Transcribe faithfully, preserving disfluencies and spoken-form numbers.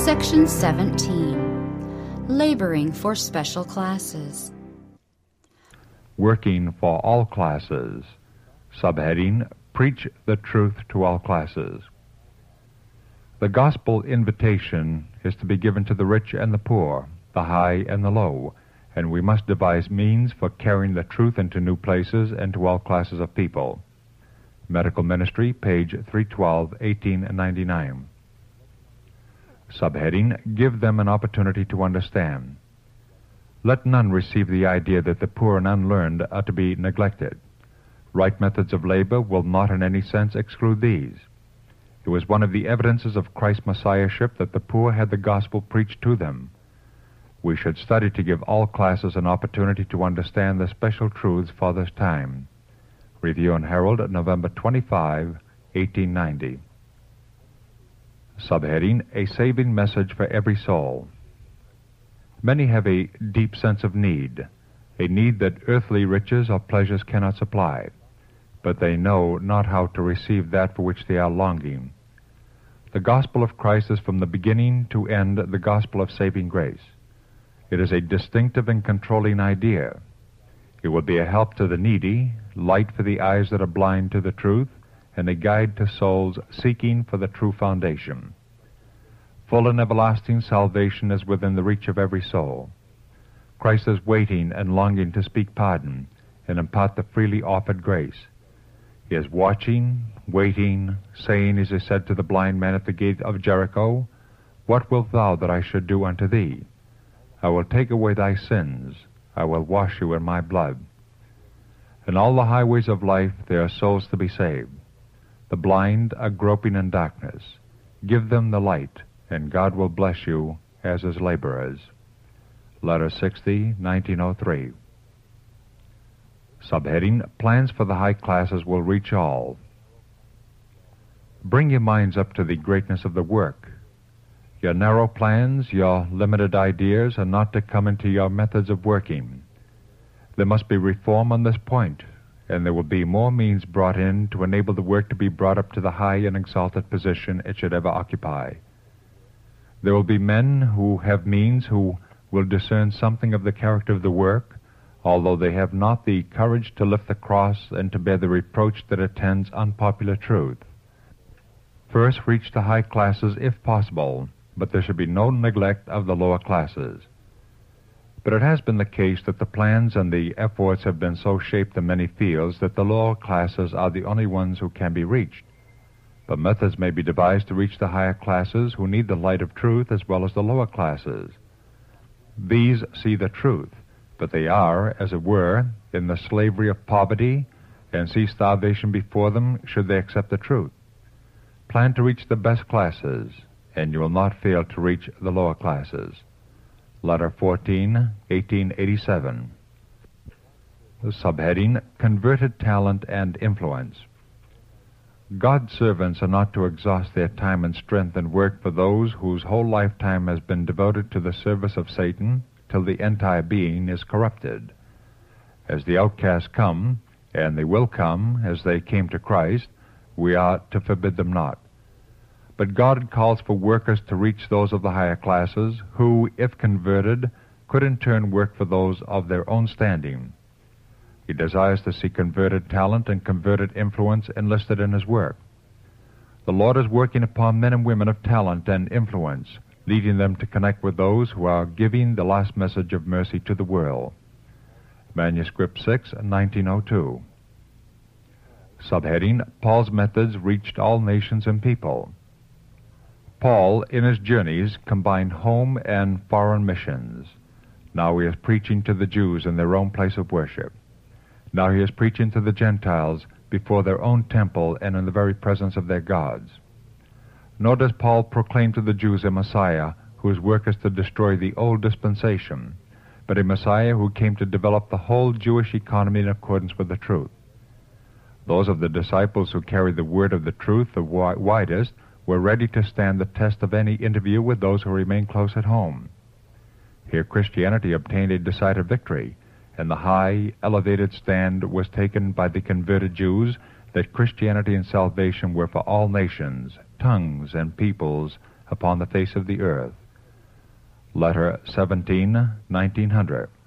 Section seventeen. Laboring for Special Classes. Working for all classes. Subheading, Preach the Truth to all classes. The gospel invitation is to be given to the rich and the poor, the high and the low, and we must devise means for carrying the truth into new places and to all classes of people. Medical Ministry, page three twelve, eighteen ninety-nine. Subheading, Give them an opportunity to understand. Let none receive the idea that the poor and unlearned are to be neglected. Right methods of labor will not in any sense exclude these. It was one of the evidences of Christ's Messiahship that the poor had the gospel preached to them. We should study to give all classes an opportunity to understand the special truths for this time. Review and Herald, November twenty-fifth, eighteen ninety. Subheading, A Saving Message for Every Soul. Many have a deep sense of need, a need that earthly riches or pleasures cannot supply, but they know not how to receive that for which they are longing. The gospel of Christ is from the beginning to end the gospel of saving grace. It is a distinctive and controlling idea. It will be a help to the needy, light for the eyes that are blind to the truth, and a guide to souls seeking for the true foundation. Full and everlasting salvation is within the reach of every soul. Christ is waiting and longing to speak pardon and impart the freely offered grace. He is watching, waiting, saying, as he said to the blind man at the gate of Jericho, What wilt thou that I should do unto thee? I will take away thy sins. I will wash you in my blood. In all the highways of life there are souls to be saved. The blind are groping in darkness. Give them the light, and God will bless you as his laborers. Letter sixty, nineteen oh three. Subheading, Plans for the high classes will reach all. Bring your minds up to the greatness of the work. Your narrow plans, your limited ideas are not to come into your methods of working. There must be reform on this point, and there will be more means brought in to enable the work to be brought up to the high and exalted position it should ever occupy. There will be men who have means who will discern something of the character of the work, although they have not the courage to lift the cross and to bear the reproach that attends unpopular truth. First, reach the high classes if possible, but there should be no neglect of the lower classes. But it has been the case that the plans and the efforts have been so shaped in many fields that the lower classes are the only ones who can be reached. But methods may be devised to reach the higher classes who need the light of truth as well as the lower classes. These see the truth, but they are, as it were, in the slavery of poverty and see starvation before them should they accept the truth. Plan to reach the best classes, and you will not fail to reach the lower classes. Letter fourteen, eighteen eighty-seven. The subheading, Converted Talent and Influence. God's servants are not to exhaust their time and strength and work for those whose whole lifetime has been devoted to the service of Satan till the entire being is corrupted. As the outcasts come, and they will come as they came to Christ, we are to forbid them not. But God calls for workers to reach those of the higher classes who, if converted, could in turn work for those of their own standing. He desires to see converted talent and converted influence enlisted in his work. The Lord is working upon men and women of talent and influence, leading them to connect with those who are giving the last message of mercy to the world. Manuscript six, nineteen oh two. Subheading, Paul's methods reached all nations and people. Paul, in his journeys, combined home and foreign missions. Now he is preaching to the Jews in their own place of worship. Now he is preaching to the Gentiles before their own temple and in the very presence of their gods. Nor does Paul proclaim to the Jews a Messiah whose work is to destroy the old dispensation, but a Messiah who came to develop the whole Jewish economy in accordance with the truth. Those of the disciples who carried the word of the truth the wi- widest were ready to stand the test of any interview with those who remained close at home. Here Christianity obtained a decided victory, and the high, elevated stand was taken by the converted Jews that Christianity and salvation were for all nations, tongues, and peoples upon the face of the earth. Letter seventeen, nineteen hundred.